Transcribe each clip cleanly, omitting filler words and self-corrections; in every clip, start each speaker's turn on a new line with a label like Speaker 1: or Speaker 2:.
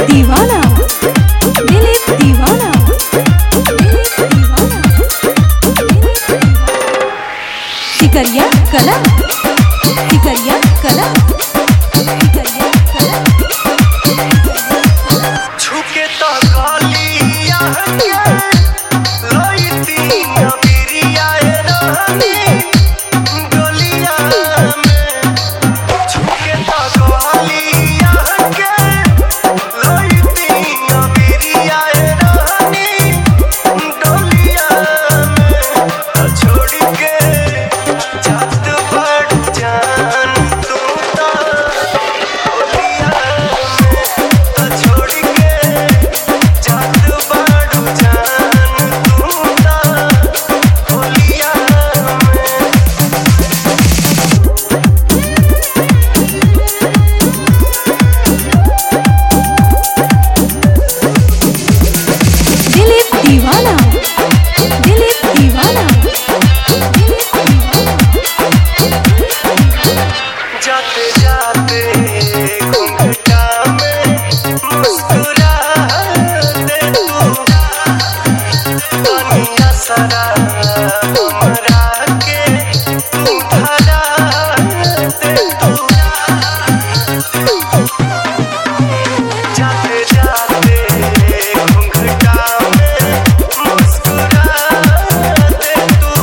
Speaker 1: दीवाना, दिलीप दीवाना, दिलीप दीवाना, सिकरिया कला, सिकरिया कला, सिकरिया कला।
Speaker 2: छुके तो गालिया के लईती अबिरिया रानी गलिया में। छुके तो गालिया के लईती अबिरिया रानी गलिया में। छोड़ के जात बढ़ जान तू तो गलिया में। छोड़ के जात बढ़ जान तू तो गलिया में।
Speaker 1: दिलीप दीवाना, दिलीप दीवाना, दिलीप दीवाना।
Speaker 2: जाते जाते घूंघटा में मुस्कुरा दे तू। दुनिया सारा हमरा के तू धरा दे तू। जाते जाते घूंघटा में मुस्कुरा दे तू।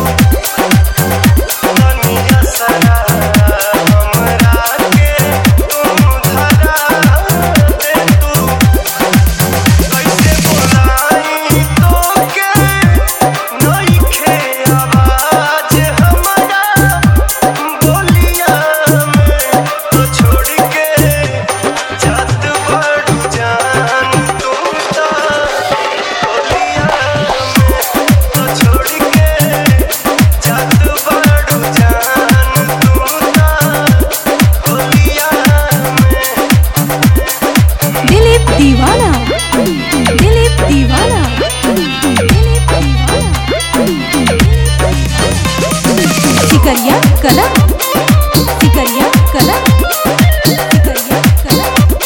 Speaker 2: दुनिया सारा हमरा के तू धरा दे तू। कैसे बोलाई तोके नइखे आवाज हमरा बोलिया में। तो छोड़ के जात बढ़ जान तू तो गलिया में। तो छोड़ के जात बढ़ जान तू तो गलिया में।
Speaker 1: दिलीप दीवाना, दिलीप दीवाना, दिलीप दीवाना। सिकरिया कला, सिकरिया कला, सिकरिया कला।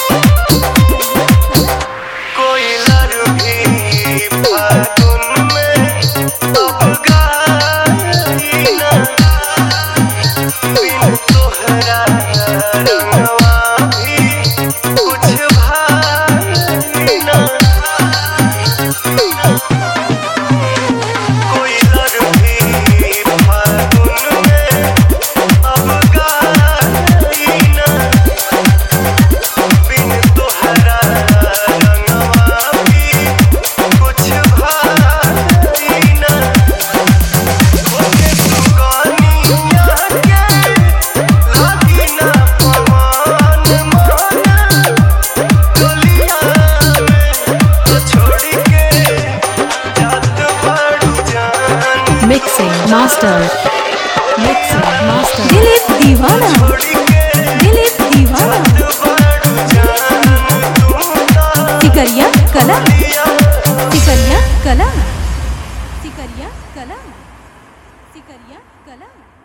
Speaker 2: कोई लड़की फागुन में अब गाइना। बिन तोहरा रंगवा भी कुछ भाइना। कोई लड़की फागुन में अब गाइना। बिन तोहरा रंगवा भी कुछ भाइना। ओके सुगानिया के लागी ना पवन मोना गलिया में। तो छोड़ के जात बढ़ जान
Speaker 1: mixing master, mixing master. Dilip Deewana,
Speaker 2: छोड़ के
Speaker 1: दिलीप दीवाना।
Speaker 2: जात बढ़ जान तू तो
Speaker 1: सिकरिया कला,
Speaker 2: गलिया
Speaker 1: सिकरिया कला, सिकरिया कला, सिकरिया कला।